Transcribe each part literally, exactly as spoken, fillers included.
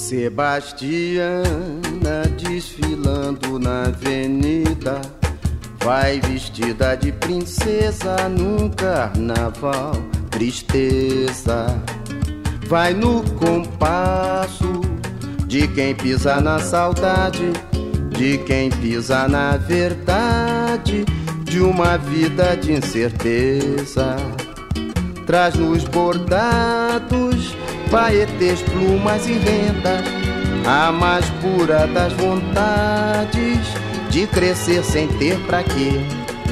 Sebastiana desfilando na avenida, vai vestida de princesa num carnaval. Tristeza vai no compasso de quem pisa na saudade, de quem pisa na verdade, de uma vida de incerteza. Traz nos bordados paetês, plumas e renda, a mais pura das vontades de crescer sem ter pra quê.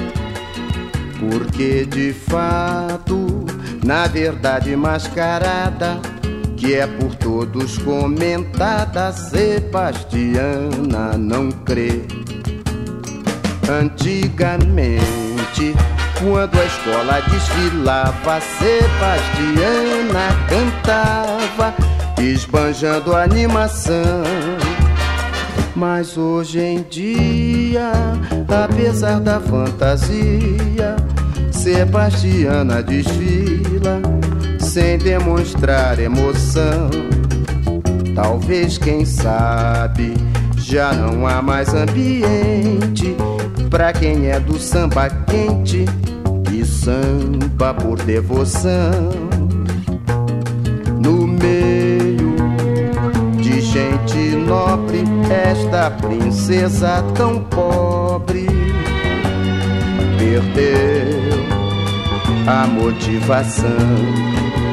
Porque de fato, na verdade mascarada, que é por todos comentada, Sebastiana não crê. Antigamente, quando a escola desfilava, Sebastiana cantava, esbanjando a animação. Mas hoje em dia, apesar da fantasia, Sebastiana desfila sem demonstrar emoção. Talvez, quem sabe, já não há mais ambiente pra quem é do samba quente e samba por devoção. No meio de gente nobre, esta princesa tão pobre perdeu a motivação.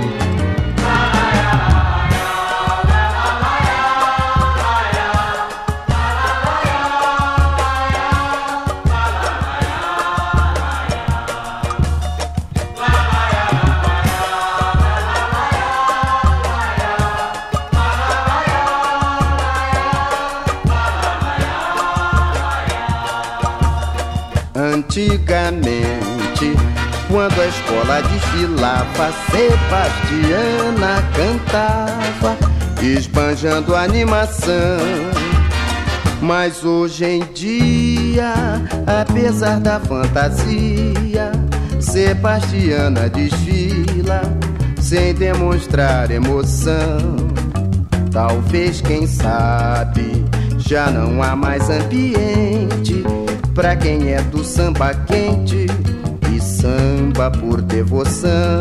Antigamente, quando a escola desfilava, Sebastiana cantava, esbanjando a animação. Mas hoje em dia, apesar da fantasia, Sebastiana desfila sem demonstrar emoção. Talvez, quem sabe, já não há mais ambiente pra quem é do samba quente e samba por devoção.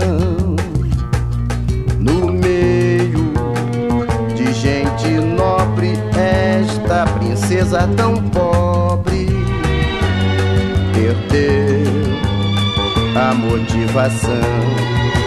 No meio de gente nobre, esta princesa tão pobre perdeu a motivação.